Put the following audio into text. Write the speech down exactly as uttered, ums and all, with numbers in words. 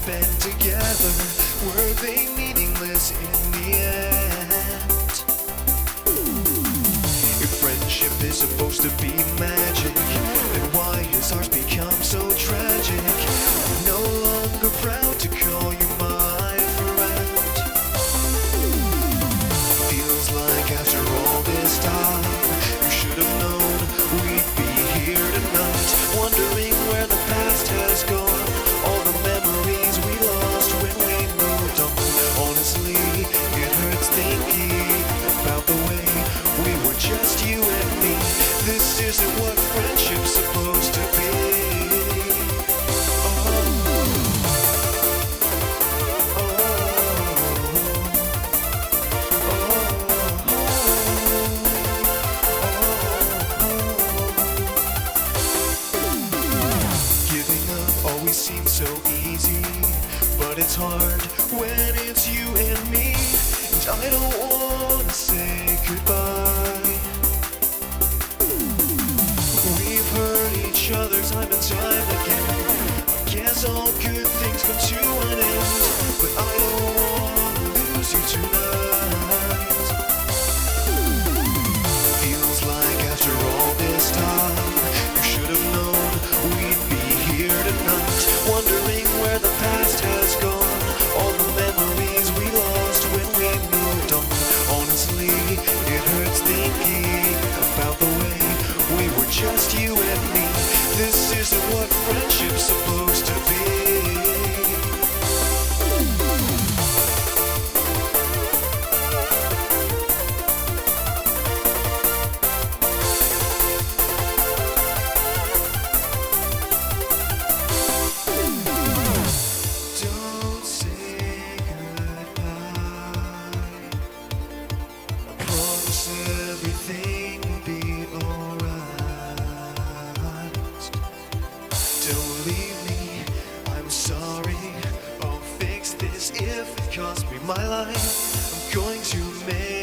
spent together, were they meaningless in the end? If friendship is supposed to be magic, then why has ours become so tragic? I'm no longer proud to call you my friend. Feels like after all this time, you should have known we'd be here tonight, wondering where the past has gone, all the memories we lost when we moved on. Honestly, it hurts thinking about the way we were just you and me. This isn't what friendship's supposed to be. Oh, oh, oh. Giving up always seems so easy, but it's hard when it's you and me. And I don't wanna say goodbye. We've hurt each other time and time again. I guess all good things come to an end, but I don't wanna lose you tonight. Feels like after all this time, you should have known we'd be here tonight, wondering where the past has gone, all the memories we lost when we moved on. Honestly, it hurts thinking about the way we were just you and me. This isn't what friendship's supposed to be. Don't say goodbye. I promise everything will be alright. Don't leave me, I'm sorry. I'll fix this if it costs me my life. I'm going to make